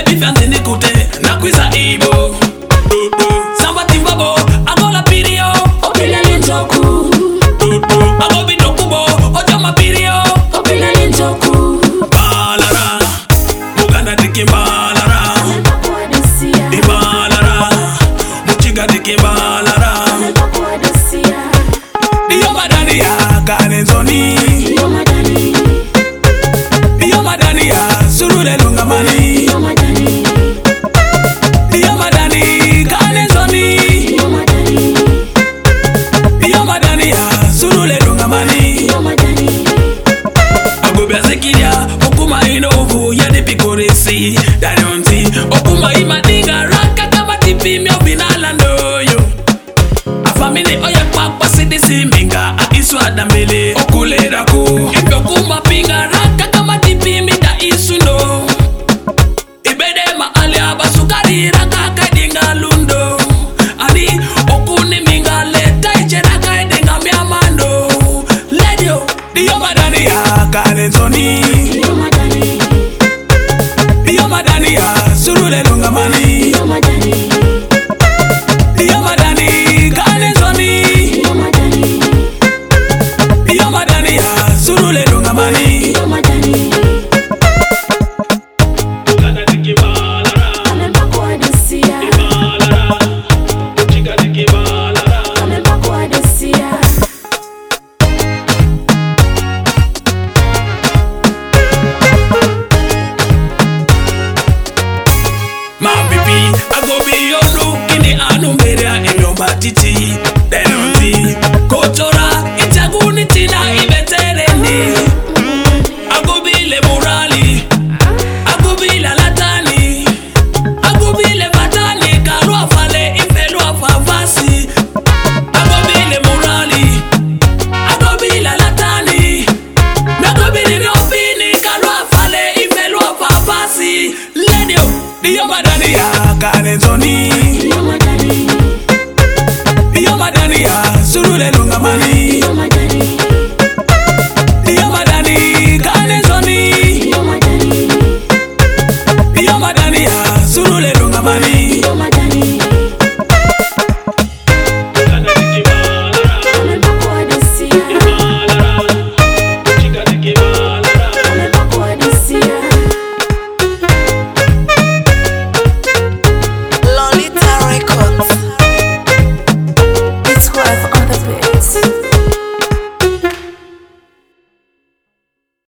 bifanzi nikute na kwiza ibo Samba timbabo agola pirio opile lintoku Ago bitokubo ojama pirio opile lintoku Balara Muganda tiki balara Ibalara Muchiga tiki balara Diyo madani ya ganezoni Diyo madani ya surule lungamani Diyo madani ganezoni Diyo madani ya surule lungamani Agobya zekiria okuma inovu yadi pikoresi Danonti okuma imadinga raka kama tipi mya binalandoyo Afamini oye papa sidisi minga aisu adambele okule daku Ifyo kuma pinga raka kama tipi mida isu no Ibede maali abasukari raka kaidinga lundo Ani okuni minga leta iche raka idinga miamando Ledio diyo madani ya ganezoni Diyo madani ya surule lungamani Diyo madani ganezoni Diyo madani ya surule lungamani Muganda tiki balara Ibalara Muchiga tiki balara Mabibi, agobi yolu kini anumberia batiti Denonti, kotora, itaguni tina ibetereni Agobi le morali, agobi la latani Agobi le batani, karua fale, ifelua favasi Agobi le morali, agobi la latani Nagobi le neofini, karua fale, ifelua favasi Ledio, diyo madani ya ganezoni